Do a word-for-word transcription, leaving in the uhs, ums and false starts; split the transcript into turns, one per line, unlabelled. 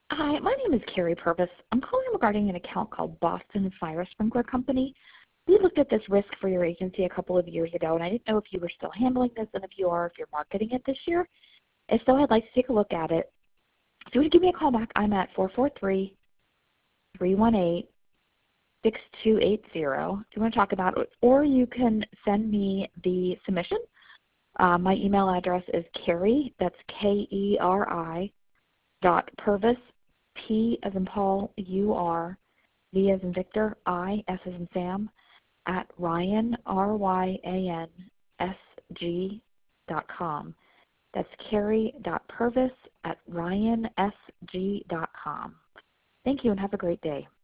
Hi, my name is Carrie Purvis. I'm calling regarding an account called Boston Fire Sprinkler Company. We looked at this risk for your agency a couple of years ago, and I didn't know if you were still handling this and if you are, if you're marketing it this year. If so, I'd like to take a look at it. If you would give me a call back, I'm at four four three, three one eight, six two eight zero if you want to talk about it, or you can send me the submission. Uh, my email address is Carrie, that's K E R I, dot Purvis, P as in Paul, U R, V as in Victor, I, S as in Sam, at Ryan, R Y A N, S G dot com. That's Carrie.Purvis at Ryan S G dot com. Thank you and have a great day.